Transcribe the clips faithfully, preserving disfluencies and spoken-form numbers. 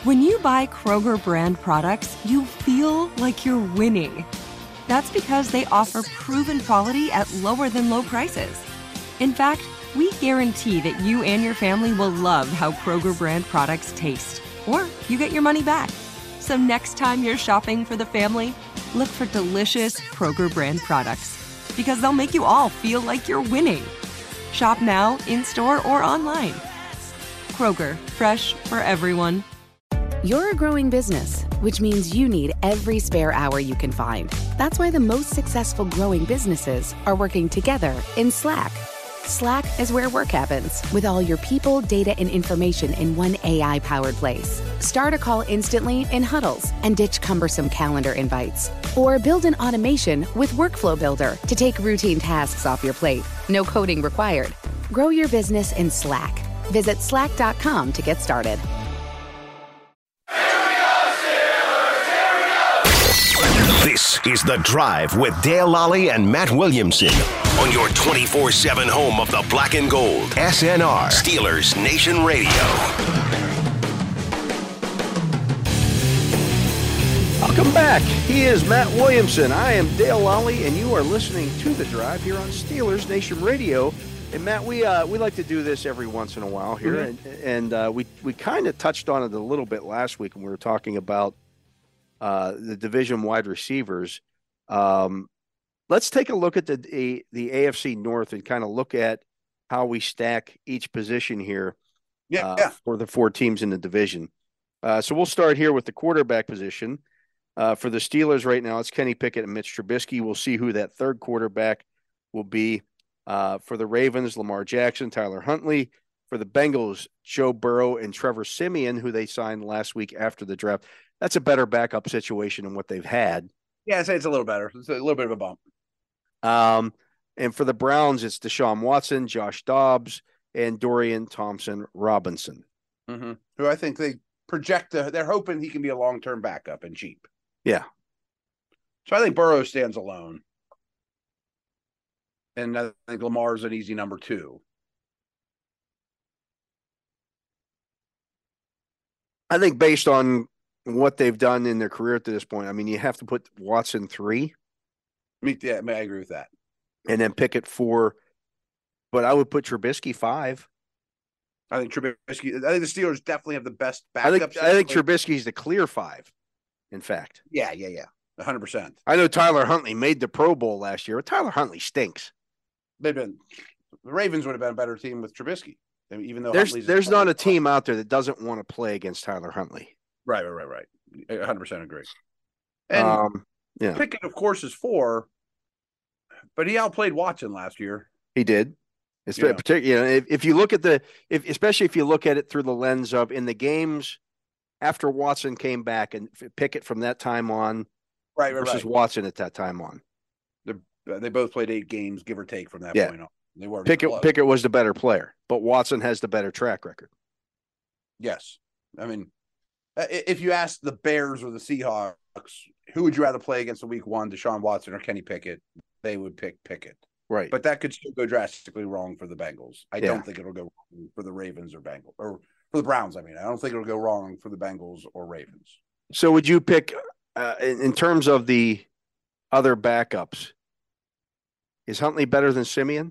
When you buy Kroger brand products, you feel like you're winning. That's because they offer proven quality at lower than low prices. In fact, we guarantee that you and your family will love how Kroger brand products taste, or you get your money back. So next time you're shopping for the family, look for delicious Kroger brand products, because they'll make you all feel like you're winning. Shop now, in-store, or online. Kroger, fresh for everyone. You're a growing business, which means you need every spare hour you can find. That's why the most successful growing businesses are working together in Slack. Slack is where work happens, with all your people, data, and information in one A I-powered place. Start a call instantly in huddles and ditch cumbersome calendar invites. Or build an automation with Workflow Builder to take routine tasks off your plate. No coding required. Grow your business in Slack. Visit slack dot com to get started. This is The Drive with Dale Lally and Matt Williamson on your twenty-four seven home of the black and gold. S N R, Steelers Nation Radio. Welcome back. He is Matt Williamson. I am Dale Lally, and you are listening to The Drive here on Steelers Nation Radio. And Matt, we uh, we like to do this every once in a while here, mm-hmm. and, and uh, we, we kind of touched on it a little bit last week when we were talking about Uh, the division wide receivers. Um, let's take a look at the, the the A F C North and kind of look at how we stack each position here yeah, uh, yeah. for the four teams in the division. Uh, so we'll start here with the quarterback position. Uh, for the Steelers right now, it's Kenny Pickett and Mitch Trubisky. We'll see who that third quarterback will be. Uh, for the Ravens, Lamar Jackson, Tyler Huntley. For the Bengals, Joe Burrow and Trevor Siemian, who they signed last week after the draft. That's a better backup situation than what they've had. Yeah, I'd say it's a little better. It's a little bit of a bump. Um, and for the Browns, it's Deshaun Watson, Josh Dobbs, and Dorian Thompson-Robinson. Mm-hmm. Who I think they project, to, they're hoping he can be a long-term backup and cheap. Yeah. So I think Burrow stands alone. And I think Lamar's an easy number two. I think based on what they've done in their career to this point, I mean, you have to put Watson three. Me, yeah, I agree with that. And then Pickett four. But I would put Trubisky five. I think Trubisky, I think the Steelers definitely have the best backup. I think, I think Trubisky's the clear five, in fact. Yeah, yeah, yeah. one hundred percent. I know Tyler Huntley made the Pro Bowl last year, but Tyler Huntley stinks. They've been, the Ravens would have been a better team with Trubisky. Even though there's Huntley's there's not a team out there that doesn't want to play against Tyler Huntley. Right, right, right, right. one hundred percent agree. And um, yeah. Pickett, of course, is four, but he outplayed Watson last year. He did. It's yeah. particular, you know, if, if you look at the, if especially if you look at it through the lens of in the games after Watson came back and Pickett from that time on, right, right, versus right. Watson at that time on. They're, they both played eight games, give or take, from that yeah. point on. They weren't Pickett. close. Pickett was the better player, but Watson has the better track record. Yes, I mean, if you ask the Bears or the Seahawks, who would you rather play against in Week One, Deshaun Watson or Kenny Pickett? They would pick Pickett. Right, but that could still go drastically wrong for the Bengals. I yeah. don't think it'll go wrong for the Ravens or Bengals, or for the Browns. I mean, I don't think it'll go wrong for the Bengals or Ravens. So, would you pick uh, in, in terms of the other backups? Is Huntley better than Siemian?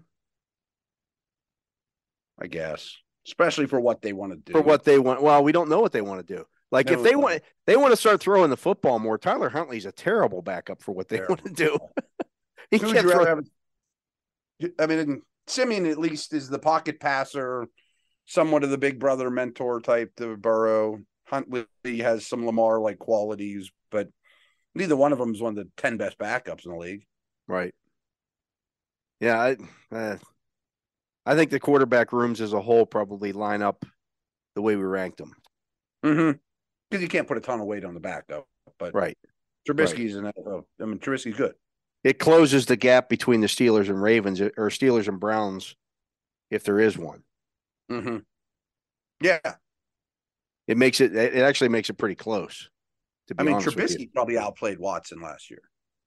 I guess, especially for what they want to do. For what they want. Well, we don't know what they want to do. Like Never if they play. want, they want to start throwing the football more. Tyler Huntley's a terrible backup for what they terrible. want to do. he Who can't would you throw. rather have? I mean, Siemian at least is the pocket passer, somewhat of the big brother mentor type to Burrow. Huntley has some Lamar like qualities, but neither one of them is one of the ten best backups in the league. Right. Yeah, I, uh, I think the quarterback rooms as a whole probably line up the way we ranked them. Mm-hmm. Because you can't put a ton of weight on the backup. But right. Trubisky's right. an I mean, Trubisky's good. It closes the gap between the Steelers and Ravens, or Steelers and Browns, if there is one. Mm-hmm. Yeah. It makes it. It actually makes it pretty close. To be I mean, honest with you. Trubisky probably outplayed Watson last year.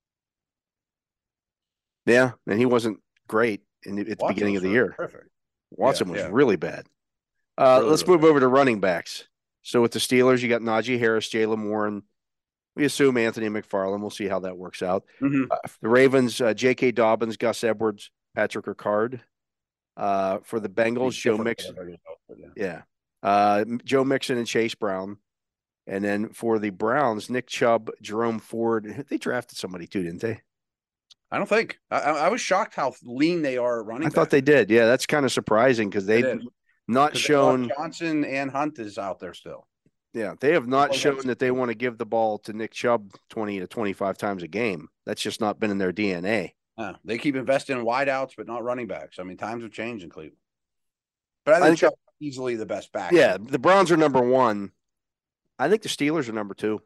Yeah, and he wasn't great in the, at the Watson beginning of the year. Perfect. Watson yeah, was yeah. really bad. Uh, really, let's really move bad. over to running backs. So with the Steelers, you got Najee Harris, Jaylen Warren. We assume Anthony McFarland. We'll see how that works out. Mm-hmm. Uh, the Ravens, uh, J K. Dobbins, Gus Edwards, Patrick Ricard. Uh, for the Bengals, Joe Mixon. Yeah. yeah. Uh, Joe Mixon and Chase Brown. And then for the Browns, Nick Chubb, Jerome Ford. They drafted somebody too, didn't they? I don't think. I, I was shocked how lean they are at running I back. thought they did. Yeah, that's kind of surprising because they've not shown. Johnson and Hunt is out there still. Yeah, they have not shown that they want to give the ball to Nick Chubb twenty to twenty-five times a game. That's just not been in their D N A. Uh, they keep investing in wideouts, but not running backs. I mean, times have changed in Cleveland. But I think, I think Chubb is easily the best back. Yeah, the Browns are number one. I think the Steelers are number two.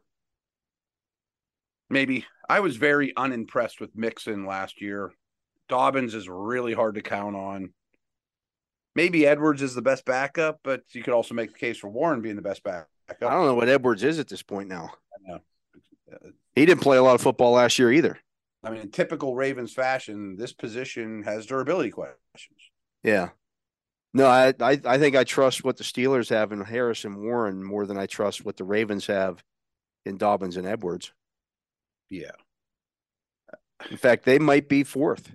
Maybe. I was very unimpressed with Mixon last year. Dobbins is really hard to count on. Maybe Edwards is the best backup, but you could also make the case for Warren being the best backup. I don't know what Edwards is at this point now. I know. He didn't play a lot of football last year either. I mean, in typical Ravens fashion, this position has durability questions. Yeah. No, I, I I think I trust what the Steelers have in Harris and Warren more than I trust what the Ravens have in Dobbins and Edwards. Yeah. In fact, they might be fourth.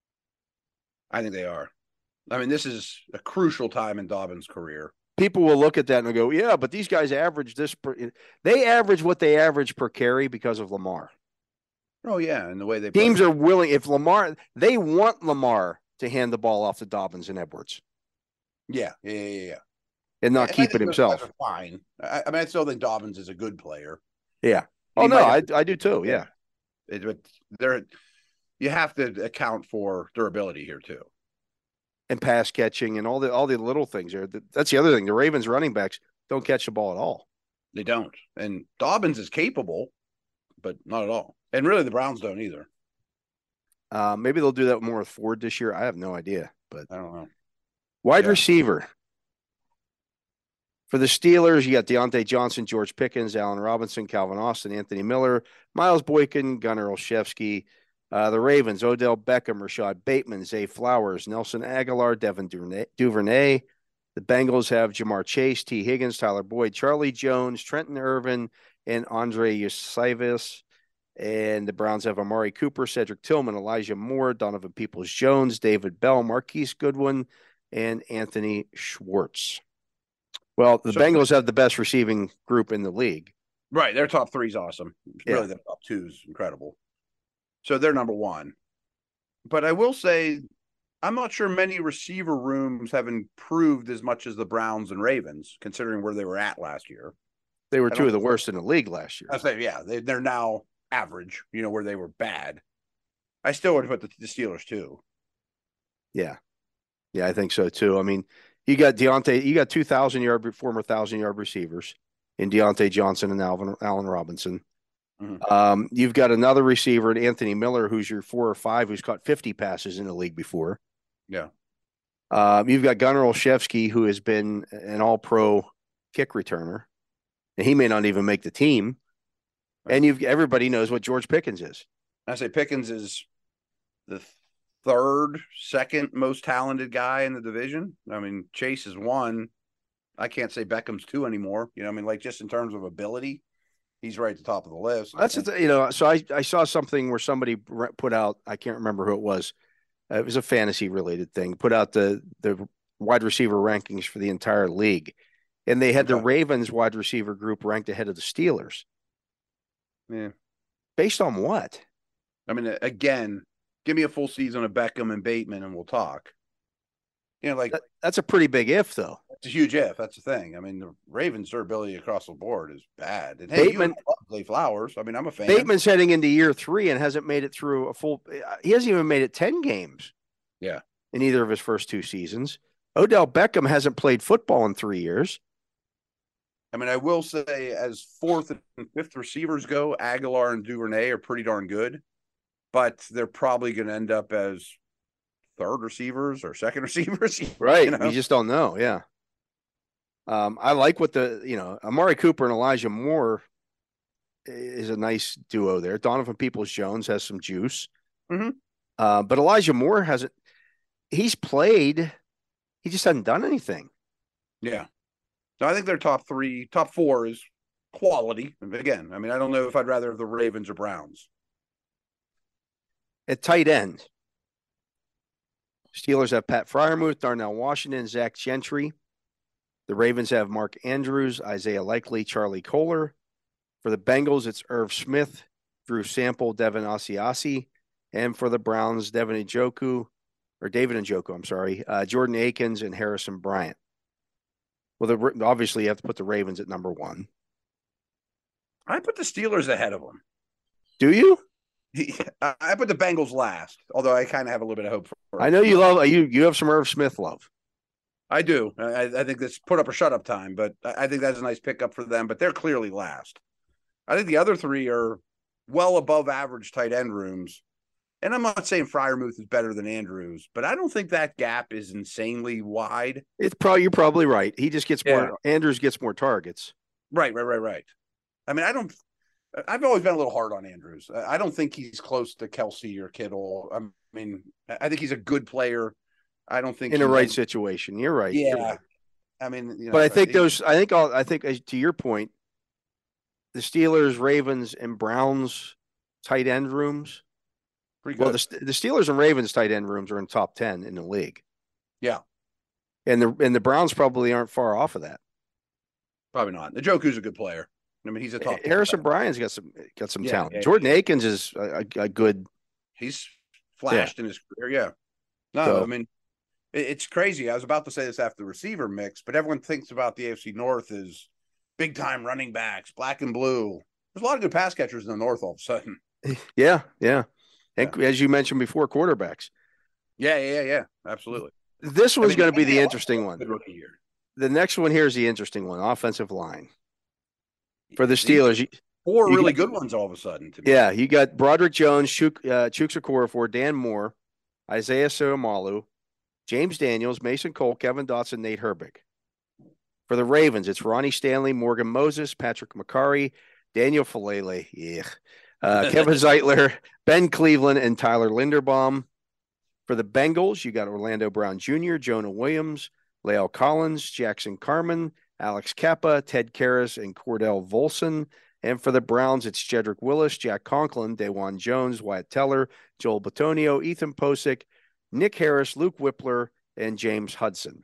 I think they are. I mean, this is a crucial time in Dobbins' career. People will look at that and go, yeah, but these guys average this. Per, they average what they average per carry because of Lamar. Oh, yeah, and the way they Teams play. are willing. If Lamar, they want Lamar to hand the ball off to Dobbins and Edwards. Yeah, yeah, yeah, yeah. And not and keep it himself. Fine. I, I mean, I still think Dobbins is a good player. Yeah. Oh, no, I, I do too, yeah. It, but there, you have to account for durability here, too. And pass catching and all the all the little things there. That's the other thing. The Ravens running backs don't catch the ball at all. They don't. And Dobbins is capable, but not at all. And really, the Browns don't either. Uh, maybe they'll do that more with Ford this year. I have no idea, but I don't know. Wide yeah. receiver. For the Steelers, you got Deontay Johnson, George Pickens, Allen Robinson, Calvin Austin, Anthony Miller, Miles Boykin, Gunnar Olszewski. Uh, the Ravens, Odell Beckham, Rashad Bateman, Zay Flowers, Nelson Aguilar, Devin Duvernay. The Bengals have Jamar Chase, T. Higgins, Tyler Boyd, Charlie Jones, Trenton Irvin, and Andre Eusebius. And the Browns have Amari Cooper, Cedric Tillman, Elijah Moore, Donovan Peoples-Jones, David Bell, Marquise Goodwin, and Anthony Schwartz. Well, the so, Bengals have the best receiving group in the league. Right. Their top three is awesome. Yeah. Really, their top two is incredible. So they're number one. But I will say, I'm not sure many receiver rooms have improved as much as the Browns and Ravens, considering where they were at last year. They were two of the worst in the league last year. I say, yeah, they, they're now average, you know, where they were bad. I still would put the, the Steelers too. Yeah. Yeah, I think so too. I mean, you got Deontay, you got two thousand yard, former thousand yard receivers in Deontay Johnson and Alvin, Allen Robinson. Mm-hmm. Um, you've got another receiver, Anthony Miller, who's your four or five, who's caught fifty passes in the league before. Yeah. Um, you've got Gunnar Olszewski, who has been an all pro kick returner, and he may not even make the team. And you've everybody knows what George Pickens is. I say Pickens is the third, second most talented guy in the division. I mean, Chase is one. I can't say Beckham's two anymore. You know, I mean, like just in terms of ability, he's right at the top of the list. That's the th- you know. So I I saw something where somebody put out. I can't remember who it was. Uh, it was a fantasy related thing. Put out the the wide receiver rankings for the entire league, and they had okay. the Ravens wide receiver group ranked ahead of the Steelers. Yeah. Based on what? I mean, again, give me a full season of Beckham and Bateman, and we'll talk. You know, like that, that's a pretty big if, though. It's a huge if. That's the thing. I mean, the Ravens' durability across the board is bad. And hey, Bateman, Zay Flowers. I mean, I'm a fan. Bateman's heading into year three and hasn't made it through a full. He hasn't even made it ten games. Yeah. In either of his first two seasons, Odell Beckham hasn't played football in three years. I mean, I will say, as fourth and fifth receivers go, Aguilar and Duvernay are pretty darn good, but they're probably going to end up as third receivers or second receivers. Right. You know? You just don't know. Yeah. Um, I like what the, you know, Amari Cooper and Elijah Moore is a nice duo there. Donovan Peoples-Jones has some juice. Mm-hmm. Uh, but Elijah Moore hasn't, he's played, he just hasn't done anything. Yeah. No, I think their top three, top four is quality. Again, I mean, I don't know if I'd rather have the Ravens or Browns. At tight end, Steelers have Pat Freiermuth, Darnell Washington, Zach Gentry. The Ravens have Mark Andrews, Isaiah Likely, Charlie Kohler. For the Bengals, it's Irv Smith, Drew Sample, Devin Asiasi. And for the Browns, Devin Njoku, or David Njoku, I'm sorry, uh, Jordan Akins and Harrison Bryant. Well, the, obviously, you have to put the Ravens at number one. I put the Steelers ahead of them. Do you? I put the Bengals last, although I kind of have a little bit of hope for. I know you love you. You have some Irv Smith love. I do. I, I think this put up or shut up time, but I think that's a nice pickup for them. But they're clearly last. I think the other three are well above average tight end rooms. And I'm not saying Freiermuth is better than Andrews, but I don't think that gap is insanely wide. It's probably you're probably right. He just gets more. Yeah. Andrews gets more targets. Right, right, right, right. I mean, I don't. I've always been a little hard on Andrews. I don't think he's close to Kelsey or Kittle. I mean, I think he's a good player. I don't think in the right might... situation. You're right. Yeah. You're right. I mean, you know, but I think he... those. I think all. I think to your point, the Steelers, Ravens, and Browns tight end rooms. Well, the the Steelers and Ravens tight end rooms are in top ten in the league. Yeah, and the and the Browns probably aren't far off of that. Probably not. Njoku's a good player. I mean, he's a top. Harrison Bryant's got some got some yeah, talent. Yeah, Jordan yeah. Akins is a, a good. He's flashed yeah. in his career. Yeah. No, so, I mean, it, it's crazy. I was about to say this after the receiver mix, but everyone thinks about the A F C North as big time running backs, black and blue. There's a lot of good pass catchers in the North all of a sudden. Yeah, yeah. And yeah. as you mentioned before, quarterbacks. Yeah, yeah, yeah, absolutely. This was I mean, going to be the yeah, interesting one. The next one here is the interesting one: offensive line for the Steelers. You, Four you really got, good ones all of a sudden. To yeah, you got Broderick Jones, Chuk, uh, Chuks Okorafor, Dan Moore, Isaiah Somalu, James Daniels, Mason Cole, Kevin Dotson, Nate Herbig. For the Ravens, it's Ronnie Stanley, Morgan Moses, Patrick McCarry, Daniel Falele, yeah. Uh, Kevin Zeitler, Ben Cleveland, and Tyler Linderbaum. For the Bengals, you got Orlando Brown Junior, Jonah Williams, La'el Collins, Jackson Carman, Alex Kappa, Ted Karras, and Cordell Volson. And for the Browns, it's Jedrick Willis, Jack Conklin, Dawan Jones, Wyatt Teller, Joel Bitonio, Ethan Posick, Nick Harris, Luke Whippler, and James Hudson.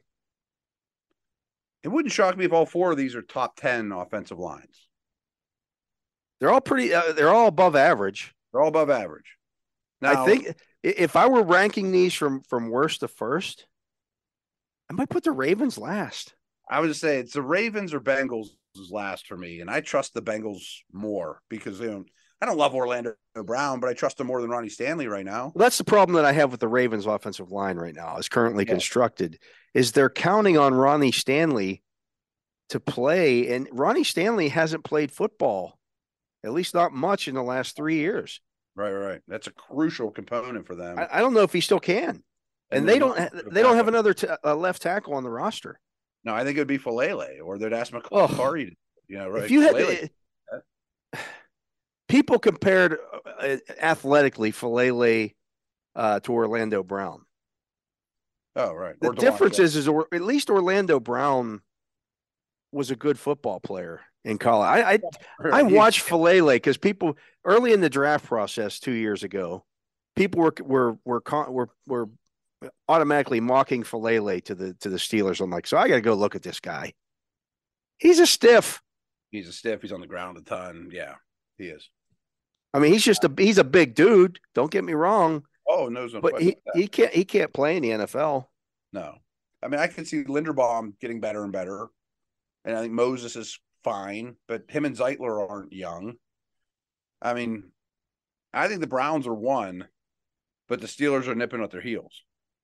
It wouldn't shock me if all four of these are top ten offensive lines. They're all pretty. Uh, they're all above average. They're all above average. Now, I think if I were ranking these from from worst to first, I might put the Ravens last. I would say it's the Ravens or Bengals is last for me, and I trust the Bengals more because you know I don't love Orlando Brown, but I trust him more than Ronnie Stanley right now. Well, that's the problem that I have with the Ravens' offensive line right now, as currently yeah. constructed, is they're counting on Ronnie Stanley to play, and Ronnie Stanley hasn't played football. At least not much in the last three years. Right, right. That's a crucial component for them. I, I don't know if he still can. And, and they don't. Ha- they don't have another t- uh, left tackle on the roster. No, I think it would be Falele, or they'd ask McCarry. Oh, you know, right? If you had uh, people compared uh, athletically Falele uh, to Orlando Brown. Oh, right. The difference is, is or, at least Orlando Brown was a good football player in college. I I, I watched Falele because people early in the draft process two years ago, people were were were were were automatically mocking Falele to the to the Steelers. I'm like, so I got to go look at this guy. He's a stiff. He's a stiff. He's on the ground a ton. Yeah, he is. I mean, he's just a he's a big dude. Don't get me wrong. Oh no, no but he, he can't he can't play in the N F L. No, I mean I can see Linderbaum getting better and better, and I think Moses is fine, but him and Zeitler aren't young. I mean, I think the Browns are one, but the Steelers are nipping at their heels.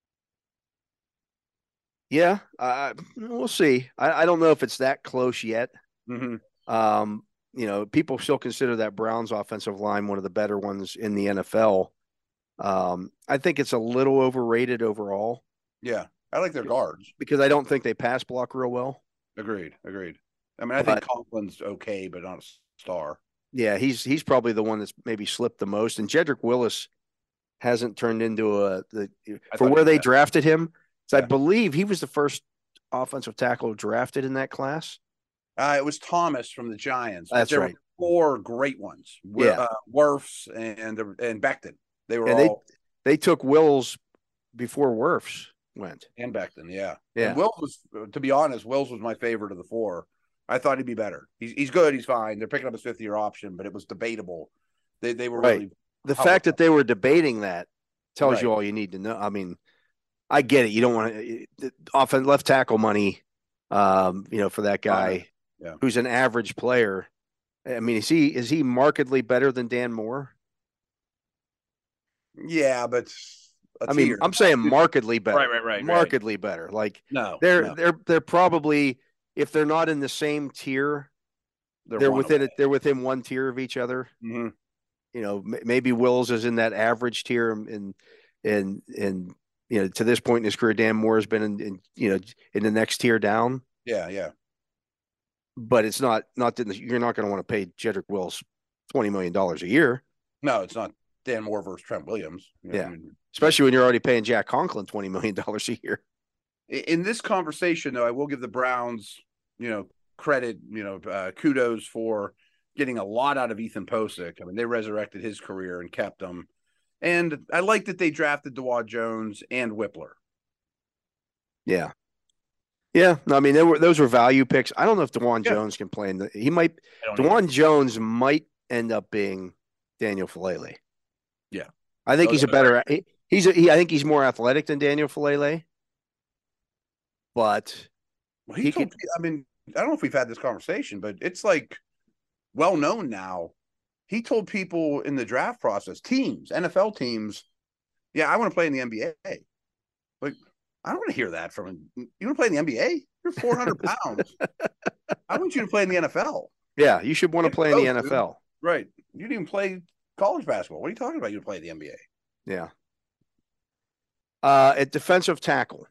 Yeah, uh, we'll see. I, I don't know if it's that close yet. Mm-hmm. Um, you know, people still consider that Browns offensive line one of the better ones in the N F L. Um, I think it's a little overrated overall. Yeah, I like their guards because I don't think they pass block real well. Agreed, agreed. I mean, I but, think Conklin's okay, but not a star. Yeah, he's he's probably the one that's maybe slipped the most. And Jedrick Willis hasn't turned into a the for where they drafted him. So yeah. I believe he was the first offensive tackle drafted in that class? Uh, it was Thomas from the Giants. That's there right. Were four great ones. Yeah. Uh, Wirfs and and Becton. They were and all. They, they took Wills before Wirfs went. And Becton, yeah. Yeah. And Wills was, to be honest, Wills was my favorite of the four. I thought he'd be better. He's he's good. He's fine. They're picking up his fifth year option, but it was debatable. They they were right. really. The fact that they were debating that tells right. you all you need to know. I mean, I get it. You don't want to often left tackle money, um, you know, for that guy yeah. who's an average player. I mean, is he is he markedly better than Dan Moore? Yeah, but I mean, I'm saying markedly better. Right, right, right. Markedly right. better. Like no, they're no. they're they're probably, if they're not in the same tier, they're, they're within it. They're within one tier of each other. Mm-hmm. You know, maybe Wills is in that average tier, and and and you know, to this point in his career, Dan Moore has been in, in you know in the next tier down. Yeah, yeah. But it's not not that you're not going to want to pay Jedrick Wills twenty million dollars a year. No, it's not Dan Moore versus Trent Williams. You know, yeah, I mean, especially when you're already paying Jack Conklin twenty million dollars a year. In this conversation, though, I will give the Browns, you know, credit, you know, uh, kudos for getting a lot out of Ethan Posick. I mean, they resurrected his career and kept him. And I like that they drafted Dawand Jones and Whippler. Yeah. Yeah. No, I mean, they were, those were value picks. I don't know if Dawand yeah. Jones can play in the, he might, Dawand Jones might end up being Daniel Faalele. Yeah. I think he's a better, he, he's a, he, I think he's more athletic than Daniel Faalele. But well, he, he told, could, I mean, I don't know if we've had this conversation, but it's like well known now. He told people in the draft process, teams, N F L teams, yeah, I want to play in the N B A. Like, I don't want to hear that from him. You want to play in the N B A? You're four hundred pounds. I want you to play in the N F L. Yeah, you should want to play in the N F L. Dude. Right. You didn't even play college basketball. What are you talking about? You to play in the N B A. Yeah. Uh, at defensive tackle,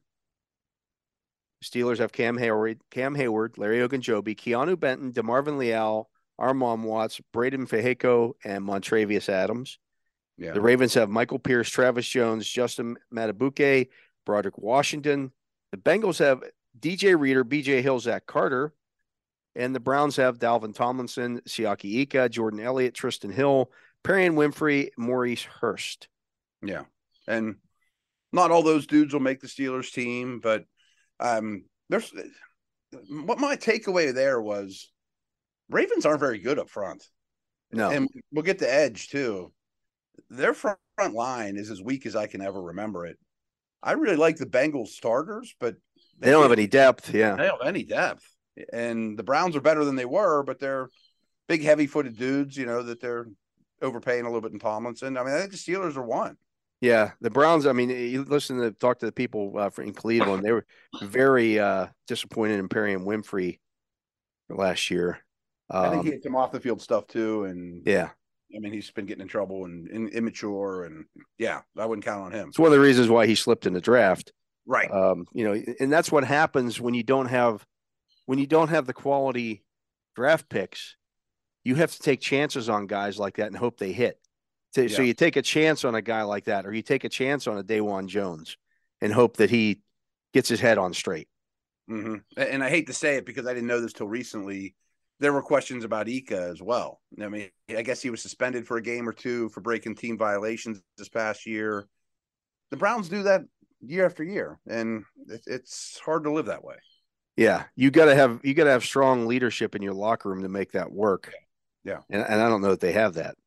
Steelers have Cam Hayward, Cam Hayward, Larry Ogunjobi, Keanu Benton, DeMarvin Leal, Armon Watts, Braden Feheko, and Montravius Adams. Yeah. The Ravens have Michael Pierce, Travis Jones, Justin Matabuke, Broderick Washington. The Bengals have D J Reader, B J Hill, Zach Carter. And the Browns have Dalvin Tomlinson, Siaki Ika, Jordan Elliott, Tristan Hill, Perrion Winfrey, Maurice Hurst. Yeah. And not all those dudes will make the Steelers team, but um, there's what my takeaway there was Ravens aren't very good up front. No. And we'll get to edge too. Their front line is as weak as I can ever remember it. I really like the Bengals starters, but they, they don't have any depth. Yeah. They don't have any depth. And the Browns are better than they were, but they're big, heavy-footed dudes, you know, that they're overpaying a little bit in Tomlinson. I mean, I think the Steelers are one. Yeah, the Browns, I mean, you listen to talk to the people uh, in Cleveland. They were very uh, disappointed in Perrion Winfrey last year. Um, I think he had some off-the-field stuff, too. And yeah. I mean, he's been getting in trouble and, and immature. And, yeah, I wouldn't count on him. It's one of the reasons why he slipped in the draft. Right. Um, you know, and that's what happens when you don't have when you don't have the quality draft picks. You have to take chances on guys like that and hope they hit. So, yeah. so you take a chance on a guy like that, or you take a chance on a Dawand Jones and hope that he gets his head on straight. Mm-hmm. And I hate to say it because I didn't know this till recently. There were questions about Ika as well. I mean, I guess he was suspended for a game or two for breaking team violations this past year. The Browns do that year after year, and it's hard to live that way. Yeah, you got to have you got to have strong leadership in your locker room to make that work. Yeah, and, and I don't know that they have that.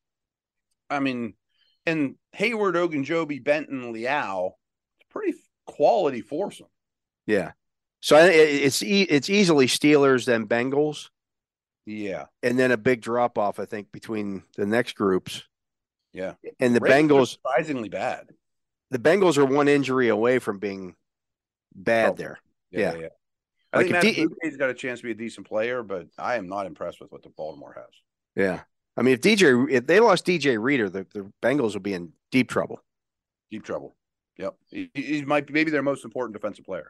I mean, and Hayward, Ogunjobi, Benton, Leal, pretty quality foursome. Yeah, so I, it's it's easily Steelers then Bengals. Yeah, and then a big drop off, I think, between the next groups. Yeah, and the Ravens Bengals are surprisingly bad. The Bengals are one injury away from being bad oh, there. Yeah, yeah. yeah. yeah. I like think Matt D- Buke's got a chance to be a decent player, but I am not impressed with what the Baltimore has. Yeah. I mean, if D J, if they lost D J Reader, the, the Bengals will be in deep trouble. Deep trouble. Yep. He, he might be maybe their most important defensive player.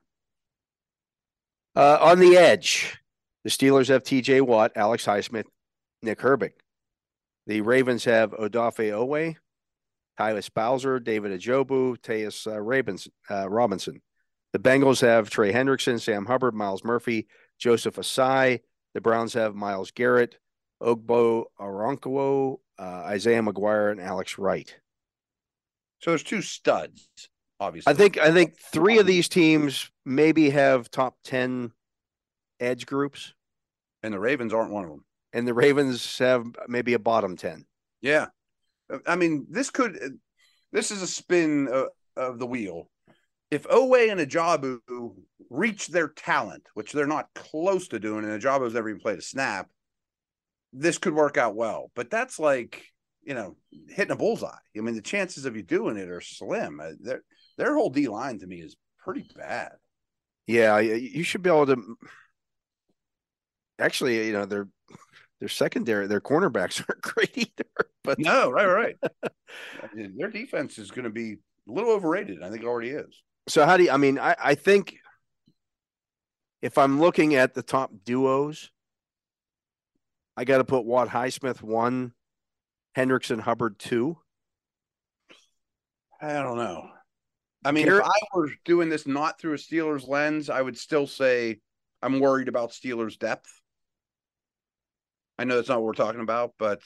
Uh, on the edge, the Steelers have T J Watt, Alex Highsmith, Nick Herbig. The Ravens have Odafe Owe, Tyus Bowser, David Ajobu, Teus uh, Ravens, uh, Robinson. The Bengals have Trey Hendrickson, Sam Hubbard, Miles Murphy, Joseph Asai. The Browns have Myles Garrett, Ogbo Aronkowo, uh, Isaiah McGuire, and Alex Wright. So there's two studs, obviously. I think I think three of these teams maybe have top ten edge groups. And the Ravens aren't one of them. And the Ravens have maybe a bottom ten. Yeah. I mean, this could – this is a spin of, of the wheel. If Oweh and Ajabu reach their talent, which they're not close to doing, and Ajabu's never even played a snap, this could work out well. But that's like, you know, hitting a bullseye. I mean, the chances of you doing it are slim. Their, their whole D-line to me is pretty bad. Yeah, you should be able to – actually, you know, their their secondary, their cornerbacks aren't great either. But no, right, right. Their defense is going to be a little overrated. I think it already is. So how do you, I mean, I, I think if I'm looking at the top duos, I got to put Watt Highsmith one, Hendrickson Hubbard two. I don't know. I mean, Garrett, if I were doing this not through a Steelers lens, I would still say I'm worried about Steelers depth. I know that's not what we're talking about, but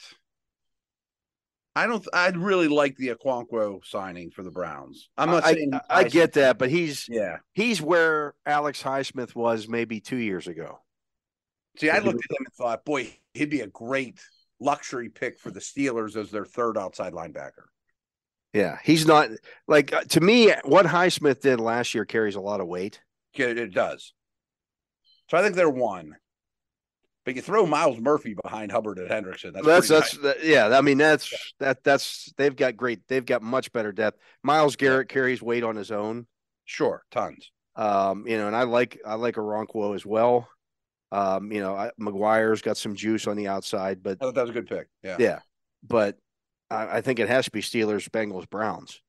I don't. I'd really like the Okonkwo signing for the Browns. I'm not I, saying I, I get that, but he's yeah he's where Alex Highsmith was maybe two years ago. See, I looked at him and thought, boy, he'd be a great luxury pick for the Steelers as their third outside linebacker. Yeah, he's not like to me. What Highsmith did last year carries a lot of weight. It, it does. So I think they're one. But you throw Miles Murphy behind Hubbard and Hendrickson. That's that's that's nice. that, yeah. I mean that's yeah. that that's they've got great. They've got much better depth. Myles Garrett yeah. carries weight on his own. Sure, tons. Um, you know, and I like I like Okonkwo as well. Um, you know, I, McGuire's got some juice on the outside, but I thought that was a good pick. Yeah, yeah. But I, I think it has to be Steelers, Bengals, Browns.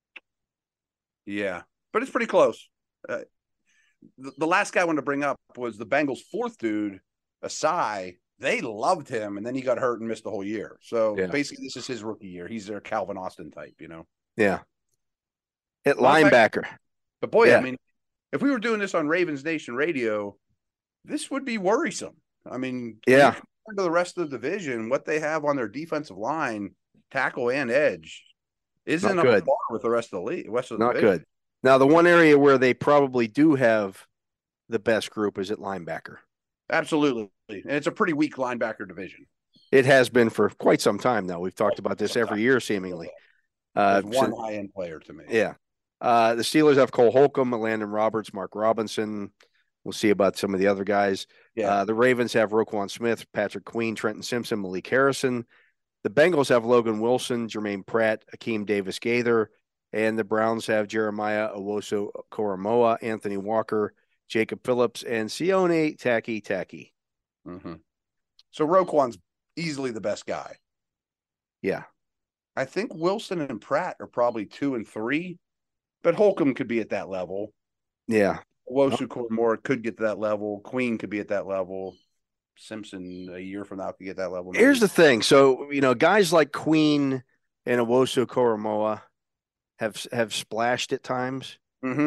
Yeah, but it's pretty close. Uh, the, the last guy I wanted to bring up was the Bengals' fourth dude. Asai, they loved him, and then he got hurt and missed the whole year. So yeah. basically, this is his rookie year. He's their Calvin Austin type, you know. Yeah. Hit linebacker. But boy, yeah. I mean, if we were doing this on Ravens Nation Radio, this would be worrisome. I mean, yeah. Compared to the rest of the division, what they have on their defensive line, tackle and edge, isn't up par with the rest of the league. Rest of the Not division. good. Now, the one area where they probably do have the best group is at linebacker. Absolutely. And it's a pretty weak linebacker division. It has been for quite some time now. We've talked about this every year, seemingly. Uh, one so, high-end player to me. Yeah. Uh, the Steelers have Cole Holcomb, Landon Roberts, Mark Robinson. We'll see about some of the other guys. Yeah. Uh, the Ravens have Roquan Smith, Patrick Queen, Trenton Simpson, Malik Harrison. The Bengals have Logan Wilson, Jermaine Pratt, Akeem Davis-Gaither. And the Browns have Jeremiah Owusu-Koramoah, Anthony Walker, Jacob Phillips, and Sione Taki Taki. Mm-hmm. So Roquan's easily the best guy. Yeah. I think Wilson and Pratt are probably two and three, but Holcomb could be at that level. Yeah. Owusu-Koramoah could get to that level. Queen could be at that level. Simpson a year from now could get that level. Maybe. Here's the thing. So, you know, guys like Queen and Owusu-Koramoah have have splashed at times. Mm-hmm.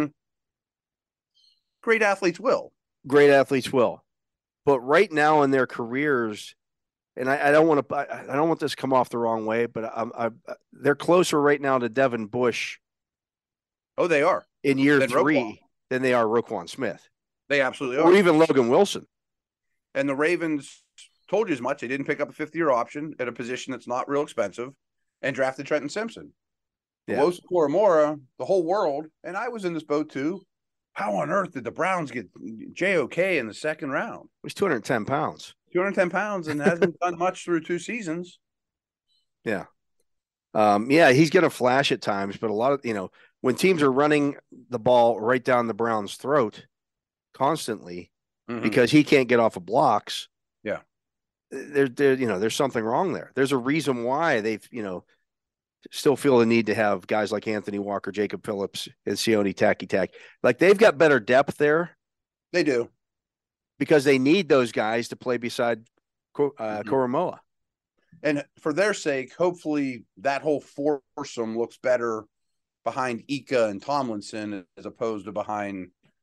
Great athletes will. Great athletes will. But right now in their careers, and I, I don't want to, I, I don't want this to come off the wrong way, but I'm, I, they're closer right now to Devin Bush. Oh, they are in year than three Roquan. Than they are Roquan Smith. They absolutely are, or even Logan Wilson. And the Ravens told you as much. They didn't pick up a fifth-year option at a position that's not real expensive, and drafted Trenton Simpson. Yeah. Owusu-Koramoah, the whole world, and I was in this boat too. How on earth did the Browns get J O K in the second round? He's two hundred ten pounds. two hundred ten pounds and hasn't done much through two seasons. Yeah. Um, yeah, he's going to flash at times, but a lot of, you know, when teams are running the ball right down the Browns' throat constantly mm-hmm. because he can't get off of blocks. Yeah. There, there, you know, there's something wrong there. There's a reason why they've, you know, still feel the need to have guys like Anthony Walker, Jacob Phillips, and Sione Taki Taki. Like they've got better depth there. They do. Because they need those guys to play beside uh, mm-hmm. Koramoah. And for their sake, hopefully that whole foursome looks better behind Ika and Tomlinson as opposed to behind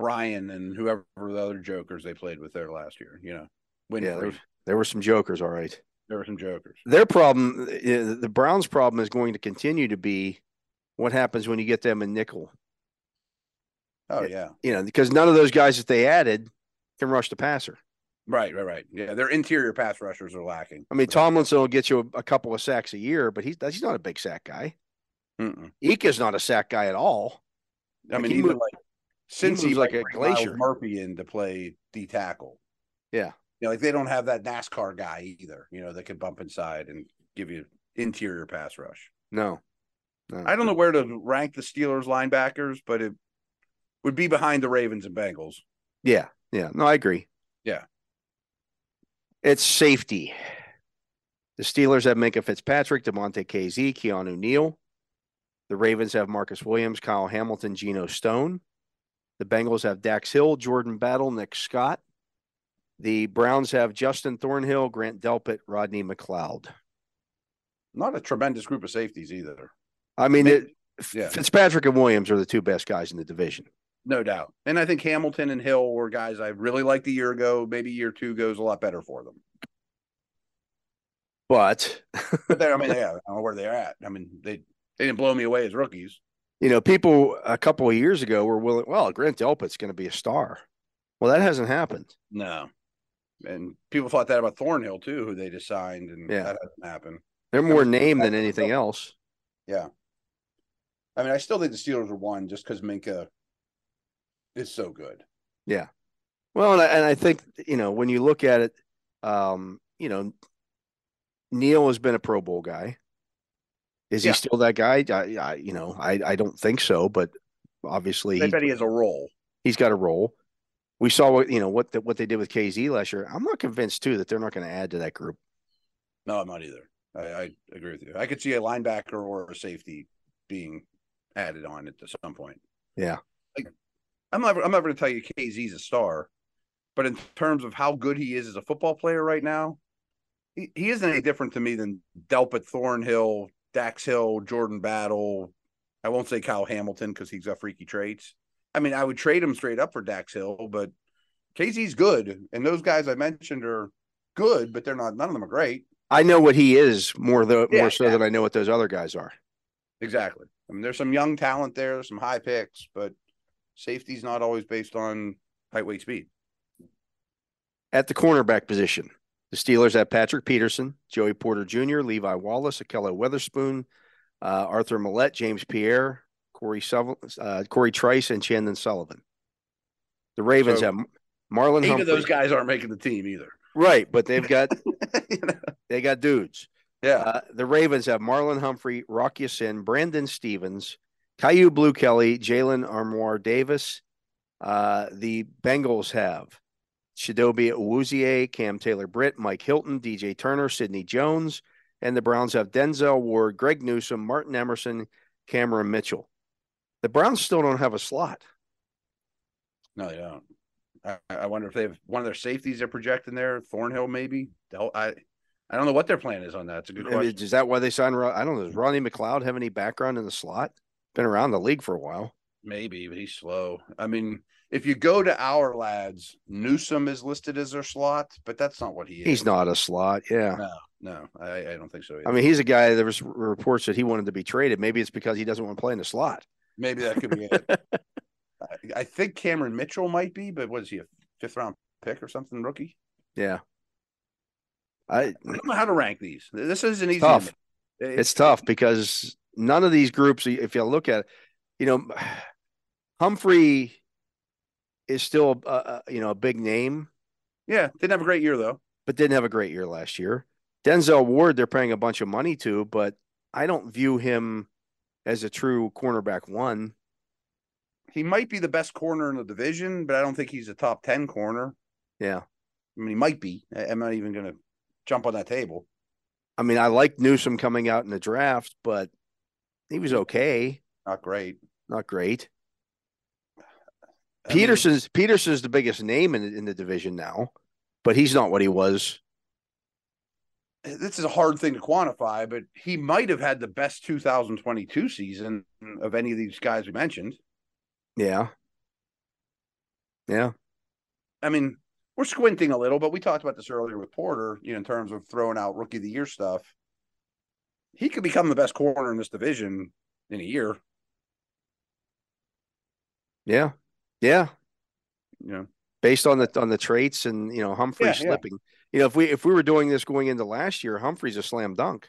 Brian and whoever the other jokers they played with there last year. You know, Winfrey. Yeah, there, there were some jokers, all right. There were some jokers. Their problem, the Browns' problem, is going to continue to be what happens when you get them in nickel. Oh yeah, you know, because none of those guys that they added can rush the passer. Right, right, right. Yeah, their interior pass rushers are lacking. I mean, Tomlinson will get you a, a couple of sacks a year, but he's he's not a big sack guy. Mm-mm. Ika's not a sack guy at all. I like mean, he even moved, like since he he's like like a glacier. Miles Murphy in to play D tackle. Yeah, you know, like they don't have that NASCAR guy either. You know, that could bump inside and give you interior pass rush. No, no. I don't know where to rank the Steelers linebackers, but it would be behind the Ravens and Bengals. Yeah, yeah. No, I agree. Yeah. It's safety. The Steelers have Minkah Fitzpatrick, DeMonte K Z, Keanu Neal. The Ravens have Marcus Williams, Kyle Hamilton, Geno Stone. The Bengals have Dax Hill, Jordan Battle, Nick Scott. The Browns have Justin Thornhill, Grant Delpit, Rodney McLeod. Not a tremendous group of safeties either. I mean, it, yeah. Fitzpatrick and Williams are the two best guys in the division. No doubt. And I think Hamilton and Hill were guys I really liked a year ago. Maybe year two goes a lot better for them. But, but I mean, yeah, I don't know where they're at. I mean, they, they didn't blow me away as rookies. You know, people a couple of years ago were willing, well, Grant Delpit's going to be a star. Well, that hasn't happened. No. And people thought that about Thornhill, too, who they just signed, and yeah. that hasn't happened. They're more name than anything else. Yeah. I mean, I still think the Steelers are one just because Minkah is so good. Yeah. Well, and I, and I think, you know, when you look at it, um, you know, Neal has been a Pro Bowl guy. Is yeah. he still that guy? I, I, you know, I, I don't think so, but obviously I he, bet he has a role. He's got a role. We saw what, you know, what the, what they did with K Z last year. I'm not convinced too that they're not going to add to that group. No, I'm not either. I, I agree with you. I could see a linebacker or a safety being added on it at some point. Yeah. Like, I'm not, I'm not going to tell you K Z's a star, but in terms of how good he is as a football player right now, he, he isn't any different to me than Delpit, Thornhill, Dax Hill, Jordan Battle. I won't say Kyle Hamilton because he's got freaky traits. I mean, I would trade him straight up for Dax Hill, but K Z's good. And those guys I mentioned are good, but they're not, none of them are great. I know what he is more, though, yeah, more so yeah. than I know what those other guys are. Exactly. I mean, there's some young talent there, there's some high picks, but safety's not always based on height, weight, speed. At the cornerback position, the Steelers have Patrick Peterson, Joey Porter Junior, Levi Wallace, Akello Weatherspoon, uh, Arthur Millette, James Pierre, Corey, uh, Corey Trice, and Chandon Sullivan. The Ravens so, have Marlon eight Humphrey. Of those guys aren't making the team either. Right, but they've got you know? they got dudes. Yeah. Uh, the Ravens have Marlon Humphrey, Rock Ya-Sin, Brandon Stevens, Caillou Blue Kelly, Jalen Armour Davis. Uh, the Bengals have Chidobe Awuzie, Cam Taylor-Britt, Mike Hilton, D J Turner, Sidney Jones. And the Browns have Denzel Ward, Greg Newsome, Martin Emerson, Cameron Mitchell. The Browns still don't have a slot. No, they don't. I, I wonder if they have one of their safeties they're projecting there, Thornhill maybe. I I don't know what their plan is on that. It's a good question. Is that why they signed? I don't know. Does Rodney McLeod have any background in the slot? Been around the league for a while. Maybe, but he's slow. I mean, if you go to our lads, Newsome is listed as their slot, but that's not what he is. He's not a slot. Yeah. No, no, I, I don't think so either. I mean, he's a guy. There was reports that he wanted to be traded. Maybe it's because he doesn't want to play in the slot. Maybe that could be it. I, I think Cameron Mitchell might be, but what is he, a fifth round pick or something, rookie? Yeah. I, I don't know how to rank these. This isn't easy. Tough. It's, it's tough because none of these groups, if you look at it, you know, Humphrey is still, a, a, you know, a big name. Yeah, didn't have a great year, though. But didn't have a great year last year. Denzel Ward, they're paying a bunch of money to, but I don't view him as a true cornerback one. He might be the best corner in the division, but I don't think he's a top ten corner. Yeah. I mean, he might be. I'm not even going to jump on that table. I mean, I like Newsome coming out in the draft, but he was okay. Not great. Not great. I Peterson's mean, Peterson's the biggest name in in the division now, but he's not what he was. This is a hard thing to quantify, but he might have had the best two thousand twenty-two season of any of these guys we mentioned. Yeah. Yeah. I mean, we're squinting a little, but we talked about this earlier with Porter, you know, in terms of throwing out rookie of the year stuff. He could become the best corner in this division in a year. Yeah. Yeah. You know, based on the on the traits and, you know, Humphrey yeah, slipping. Yeah. You know, if we if we were doing this going into last year, Humphrey's a slam dunk.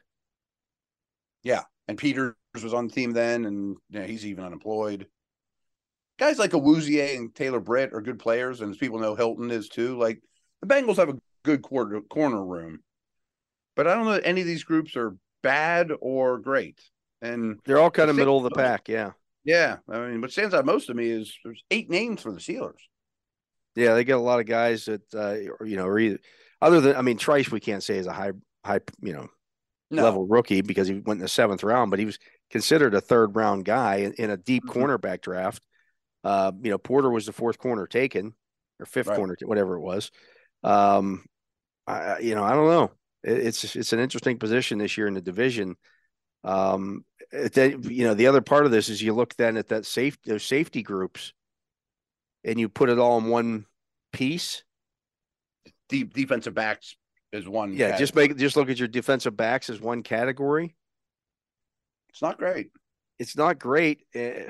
Yeah. And Peters was on the team then, and you know, he's even unemployed. Guys like Awuzie and Taylor Britt are good players, and as people know, Hilton is too. Like, the Bengals have a good quarter, corner room, but I don't know that any of these groups are bad or great. And they're all kind of middle of the pack, yeah. Yeah. I mean, what stands out most to me is there's eight names for the Steelers. Yeah, they get a lot of guys that, uh, you know, are either, other than, I mean, Trice, we can't say is a high, high, you know, no. level rookie because he went in the seventh round, but he was considered a third round guy in, in a deep mm-hmm. cornerback draft. Uh, you know, Porter was the fourth corner taken, or fifth right. corner, whatever it was. Um, I, you know, I don't know. It, it's it's an interesting position this year in the division. Um, then, you know, the other part of this is you look then at that safety, those safety groups, and you put it all in one piece. Deep defensive backs is one. Yeah, category. just make just look at your defensive backs as one category. It's not great. It's not great.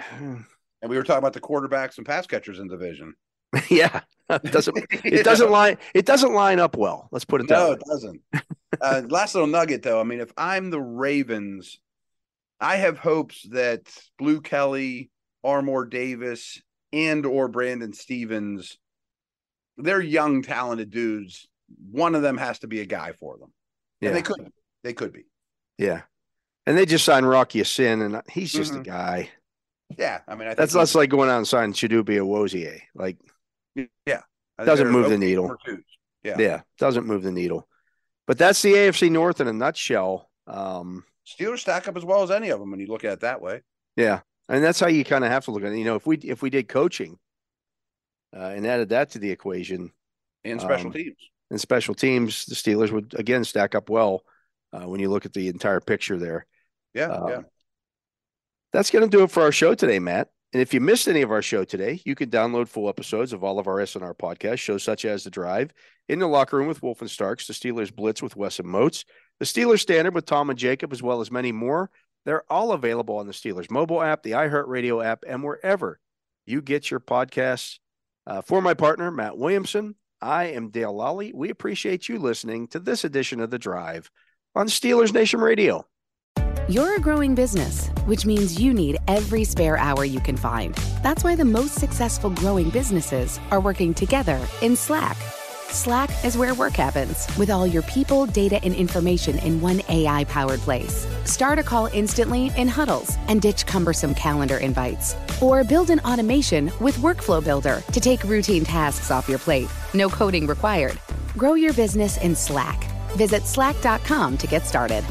And we were talking about the quarterbacks and pass catchers in division. Yeah, it doesn't it doesn't line it doesn't line up well. Let's put it that no, way. it doesn't. uh, last little nugget though. I mean, if I'm the Ravens, I have hopes that Blue Kelly, Armour Davis, and or Brandon Stevens, they're young, talented dudes. One of them has to be a guy for them. Yeah. And they could they could be. Yeah. And they just signed Rocky Sin, and he's just mm-hmm. a guy. Yeah, I mean, I think that's less like going out and signing Chidobe Awuzie. Like, yeah, doesn't move the needle. Yeah, yeah, doesn't move the needle. But that's the A F C North in a nutshell. Um, Steelers stack up as well as any of them when you look at it that way. Yeah, and that's how you kind of have to look at it. You know, if we if we did coaching uh, and added that to the equation, and special um, teams, and special teams, the Steelers would again stack up well uh, when you look at the entire picture there. Yeah, um, yeah. That's going to do it for our show today, Matt. And if you missed any of our show today, you can download full episodes of all of our S N R podcast shows, such as The Drive, In the Locker Room with Wolf and Starks, The Steelers Blitz with Wes and Moats, The Steelers Standard with Tom and Jacob, as well as many more. They're all available on the Steelers mobile app, the iHeartRadio app, and wherever you get your podcasts. Uh, for my partner, Matt Williamson, I am Dale Lally. We appreciate you listening to this edition of The Drive on Steelers Nation Radio. You're a growing business, which means you need every spare hour you can find. That's why the most successful growing businesses are working together in Slack. Slack is where work happens, with all your people, data, and information in one A I-powered place. Start a call instantly in huddles and ditch cumbersome calendar invites. Or build an automation with Workflow Builder to take routine tasks off your plate. No coding required. Grow your business in Slack. Visit slack dot com to get started.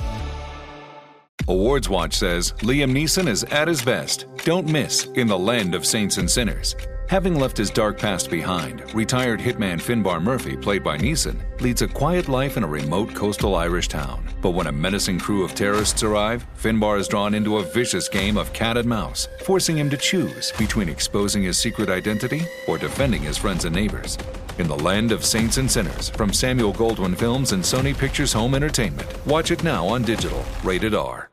Awards Watch says Liam Neeson is at his best. Don't miss In the Land of Saints and Sinners. Having left his dark past behind, retired hitman Finbar Murphy, played by Neeson, leads a quiet life in a remote coastal Irish town. But when a menacing crew of terrorists arrive, Finbar is drawn into a vicious game of cat and mouse, forcing him to choose between exposing his secret identity or defending his friends and neighbors. In the Land of Saints and Sinners, from Samuel Goldwyn Films and Sony Pictures Home Entertainment. Watch it now on digital. Rated R.